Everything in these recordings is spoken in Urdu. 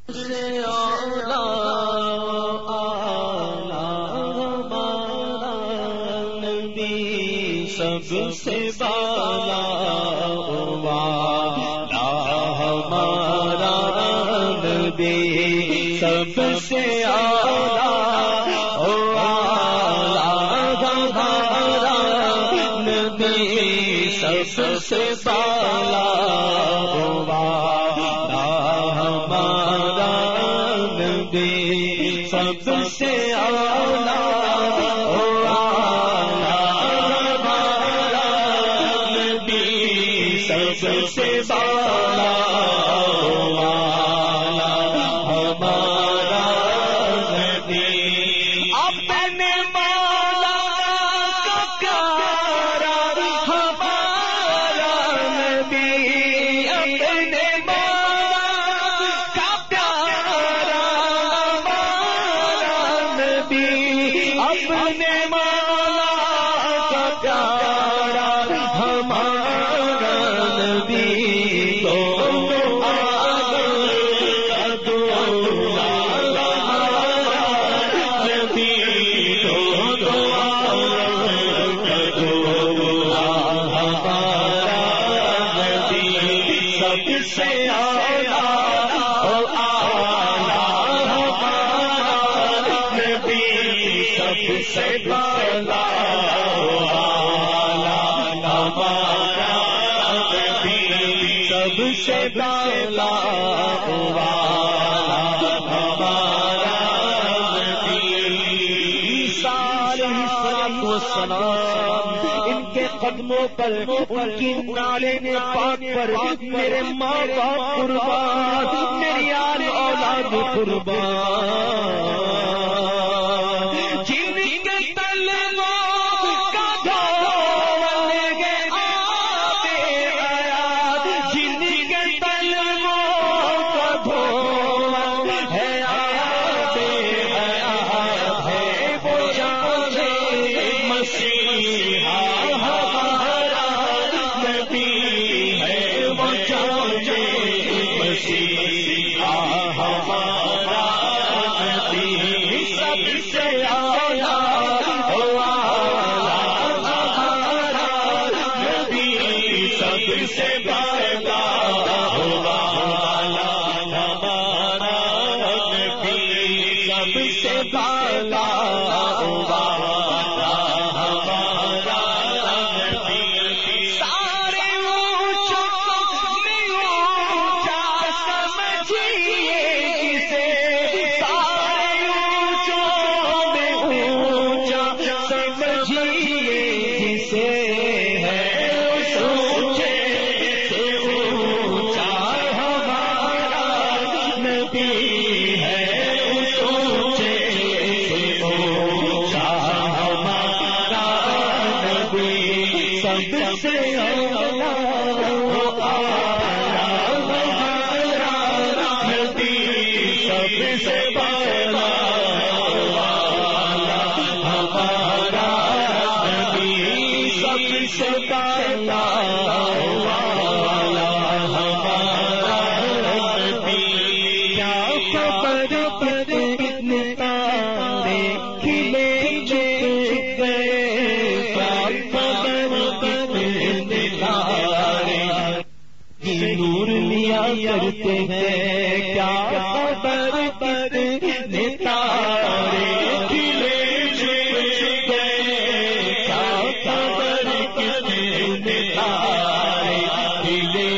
سے اولا ہمارا نبی سب سے بالا والا ہمارا نبی سب سے اولا ہمارا نبی سب سے بالا سب سے اولا نبی سب سے بالا ہمارا نبی اپنے مولا کا پیارا ہمارا نبی اپنے مولا کا پیارا اپنے مولا کا پیارا ہمارا نبی سب سے سے بالا ہمارا نبی سب سے بالا ہمارا نبی سارے سلام ان کے قدموں پر ان کی نالے پاک پر میرے ماں باپ قربان میری آل اولاد قربان کرتے ہیں کیا خبر پر ستارے کھلے گئے کیا خبر کتنے ستارے کھلے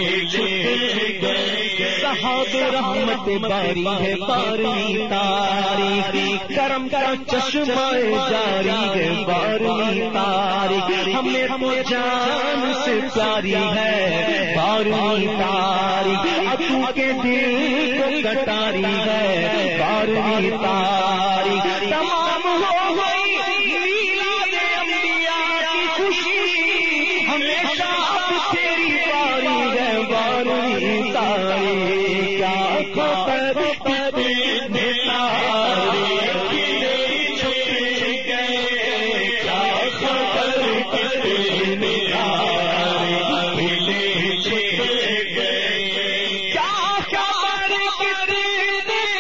گئے صحاب رحمت باری ہے بارہویں تاریخ کرم کا چشمہ جاری ہے بارہویں تاریخ ہمیں تو جان سے پیاری ہے بارہویں تاریخ ابو کے دل کو کٹاری ہے بارہویں تاریخ تمام ہو گئی میلاد انبیاء کی خوشی ہمیشہ اب تیری باری ہے بارہویں تاریخ کیا خبر کتنے تارے کھلے چھپ گئے کیا خبر کتنے تارے کھلے چھپ گئے کیا خبر کتنے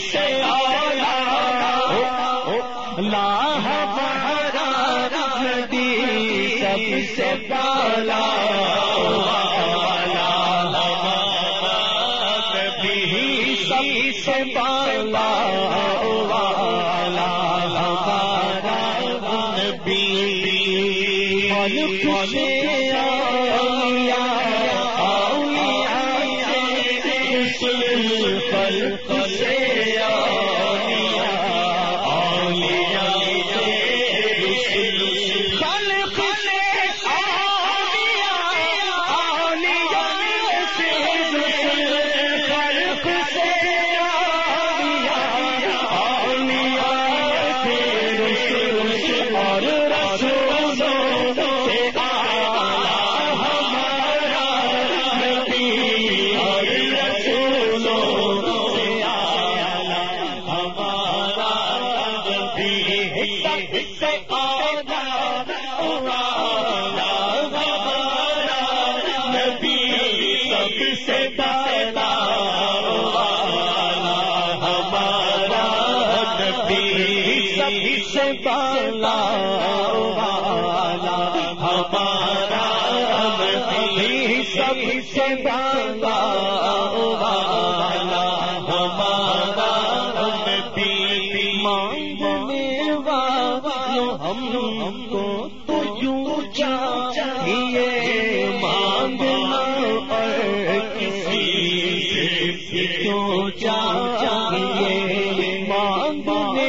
سے آیا لا ہمارا نبی سب سے بالا سے بالا والا ہمارا نبی خلق سے اولیاء سے رسل خلق سے اولیاء سے رسل خلق سے اولیاء سے رسل خلق سے بالا والا ہمارا نبی سب سے بالا والا ہمارا نبی مانگنے والوں ہم کو تو یوں چاہیے مانگنا اور کسی سے کیوں چاہیے مانگنے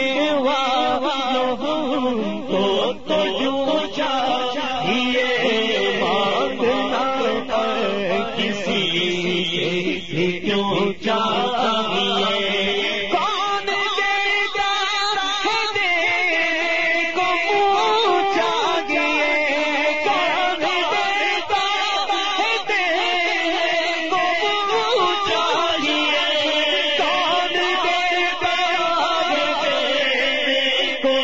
تو یوں چاہیے مانگنا کسی سے کیوں چاہیے کون دے گا دے کو چاہیے کون دے گا دے کو چاہیے کون دے گا دے کو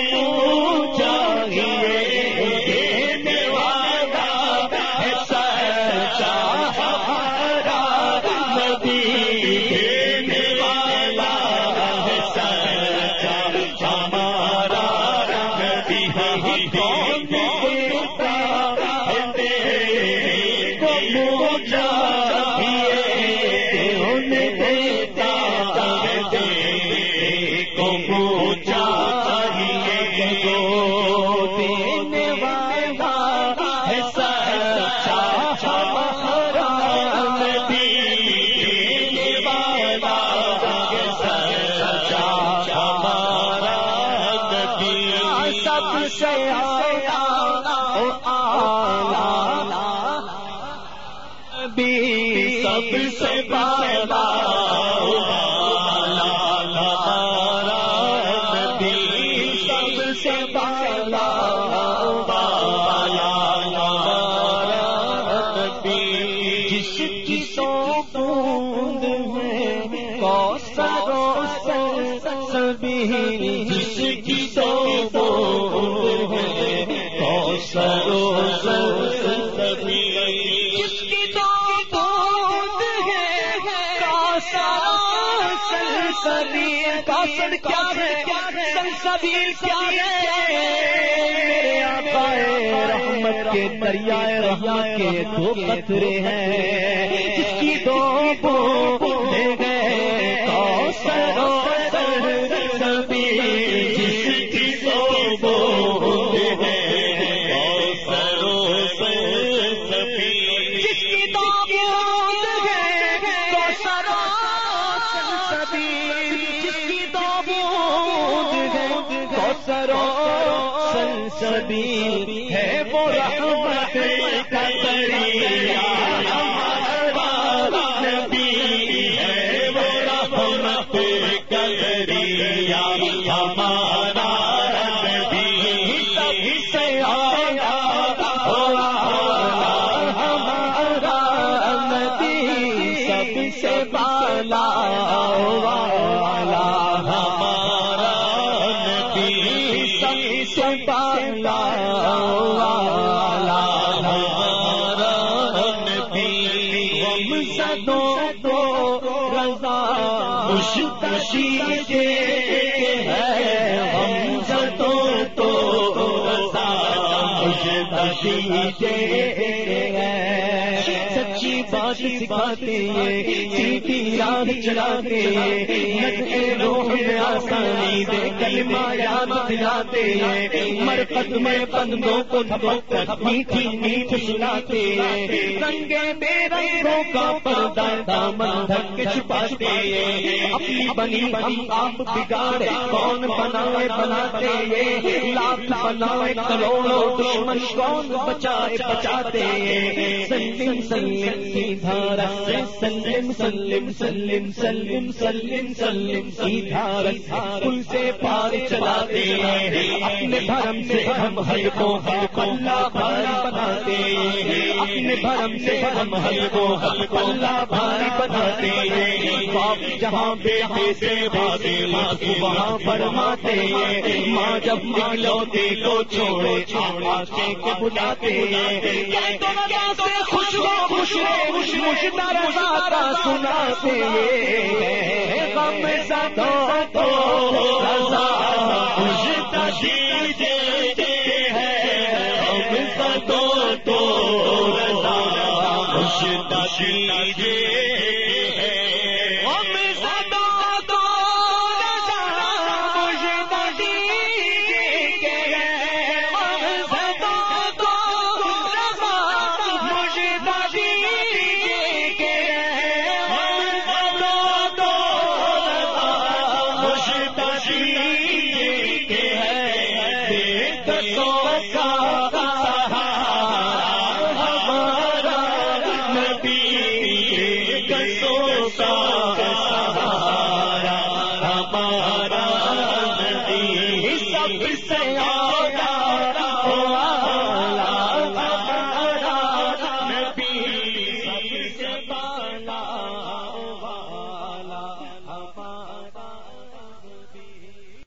سب سے بالا ہمارا نبی سب سے بالا ہمارا نبی جس کی سو بوند ہے کوثر و سبھی جس کی سو بوند ہے کوثر و سبھی جس کی سلسبیل کیا ہے سلسبیل کیا ہے آقا رحمت کے دریائے رحمت کے دو قطرے ہیں جس کی دو بوندیں ہیں کوثر و سلسبیل جس کی دو بوندیں ہیں کوثر و سلسبیل جس کی دو بوندیں ہیں کوثر و سلسبیل ہے وہ رحمت کا دریا ہمارا نبی ہے وہ رحمت کا دریا ہمارا نبی سب سے آیا ہمارا نبی سب سے بالا والا ہمارا نبی سے بالا والا ہمارا نبی ہم سدوں کو رضا مشتاق تشیدے ہے ہم زدوں تو رضا مجھ تشیدے ہے سچی بات سکھاتے ہیں سیدھی راہ چلاتے ہیں روح میں آسانی دے کلمہ یاد دلاتے ہیں مرقد میں بندوں کو دھبک کر میٹھی میٹھ سناتے ہیں رنگے بے رنگوں کا پردہ دامن ڈھک کے چھپاتے ہیں اپنی بنی ہم آپ بگاڑے کون بنائے بناتے ہیں لاکھ بنائے کروڑوں دشمن کون بچائے بچاتے ہیں سلم سلم سیدھا رہے سلم سلم سلم سلم سلم سلم سیدھا رہے پل سے پار چلاتے ہیں اپنے بھرم سے ہم حلقوں حلق اللہ بھاری بناتے ہیں اپنے بھرم سے ہم حلقوں حلق اللہ بھاری بناتے ہیں باپ جہاں بیٹے سے بھاگے ماں کو وہاں فرماتے ہیں ماں جب نکلوتے کو چھوڑے آنکھیں کے بلاتے ہیں مشتر کا سناتے ہیں غم زدوں تو رضا مجھ تشیدے ہے غم زدوں تو رضا مجھ تشیدے ہمارا نبی